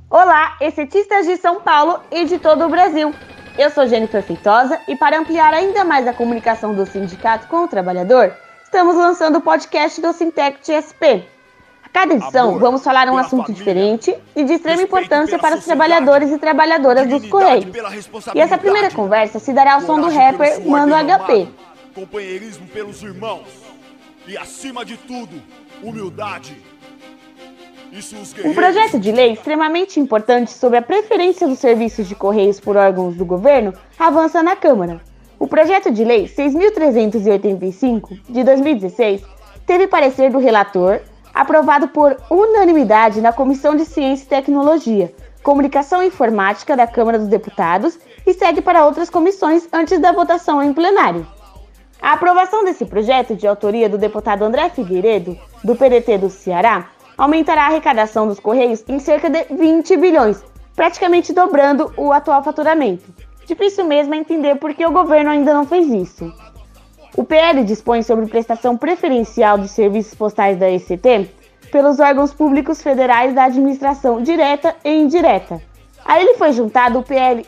Olá, excetistas de São Paulo e de todo o Brasil. Eu sou Jennifer Feitosa e para ampliar ainda mais a comunicação do sindicato com o trabalhador, estamos lançando o podcast do Sintect SP. A cada edição, vamos falar um assunto diferente e de extrema importância para os trabalhadores e trabalhadoras dos Correios. E essa primeira conversa se dará ao som do rapper Mano HP. Companheirismo pelos irmãos e, acima de tudo, humildade. Um projeto de lei extremamente importante sobre a preferência dos serviços de Correios por órgãos do governo avança na Câmara. O projeto de lei 6.385, de 2016, teve parecer do relator, aprovado por unanimidade na Comissão de Ciência e Tecnologia, Comunicação e Informática da Câmara dos Deputados e segue para outras comissões antes da votação em plenário. A aprovação desse projeto, de autoria do deputado André Figueiredo, do PDT do Ceará, aumentará a arrecadação dos Correios em cerca de 20 bilhões, praticamente dobrando o atual faturamento. Difícil mesmo é entender por que o governo ainda não fez isso. O PL dispõe sobre prestação preferencial dos serviços postais da ECT pelos órgãos públicos federais da administração direta e indireta. A ele foi juntado o PL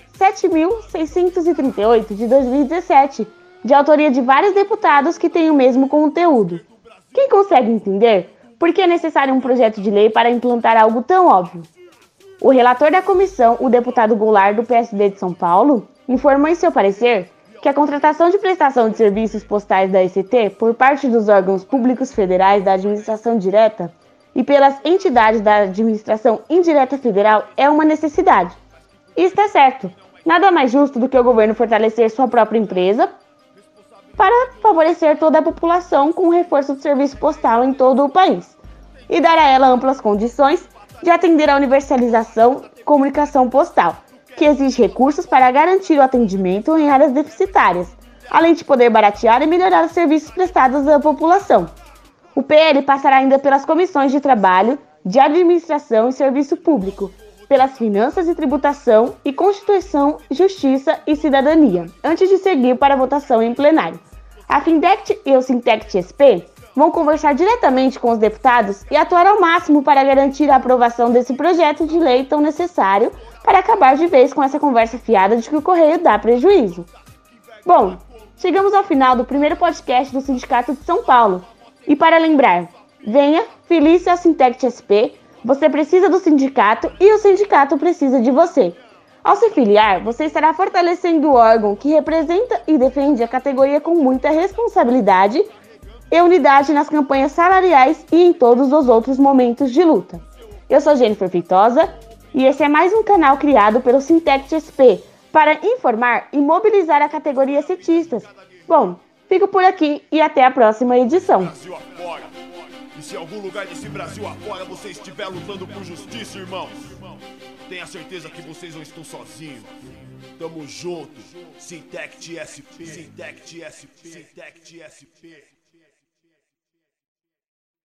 7.638 de 2017, de autoria de vários deputados que têm o mesmo conteúdo. Quem consegue entender por que é necessário um projeto de lei para implantar algo tão óbvio? O relator da comissão, o deputado Goulart, do PSD de São Paulo, informou em seu parecer que a contratação de prestação de serviços postais da ECT por parte dos órgãos públicos federais da administração direta e pelas entidades da administração indireta federal é uma necessidade. E está certo. Nada mais justo do que o governo fortalecer sua própria empresa para favorecer toda a população com o reforço do serviço postal em todo o país e dar a ela amplas condições de atender à universalização comunicação postal, que exige recursos para garantir o atendimento em áreas deficitárias, além de poder baratear e melhorar os serviços prestados à população. O PL passará ainda pelas comissões de Trabalho, de Administração e Serviço Público, pelas Finanças e Tributação e Constituição, Justiça e Cidadania, antes de seguir para a votação em plenário. A Findect e o Sintect SP vão conversar diretamente com os deputados e atuar ao máximo para garantir a aprovação desse projeto de lei tão necessário para acabar de vez com essa conversa fiada de que o Correio dá prejuízo. Bom, chegamos ao final do primeiro podcast do Sindicato de São Paulo. E para lembrar, venha, filie-se ao Sintect SP, você precisa do sindicato e o sindicato precisa de você. Ao se filiar, você estará fortalecendo o órgão que representa e defende a categoria com muita responsabilidade e unidade nas campanhas salariais e em todos os outros momentos de luta. Eu sou Jennifer Feitosa e esse é mais um canal criado pelo Sintect SP para informar e mobilizar a categoria cetistas. Bom, fico por aqui e até a próxima edição. E se em algum lugar desse Brasil afora você estiver lutando por justiça, irmãos, tenha certeza que vocês não estão sozinhos. Tamo junto. Sintect SP. Sintect SP. Sintect SP.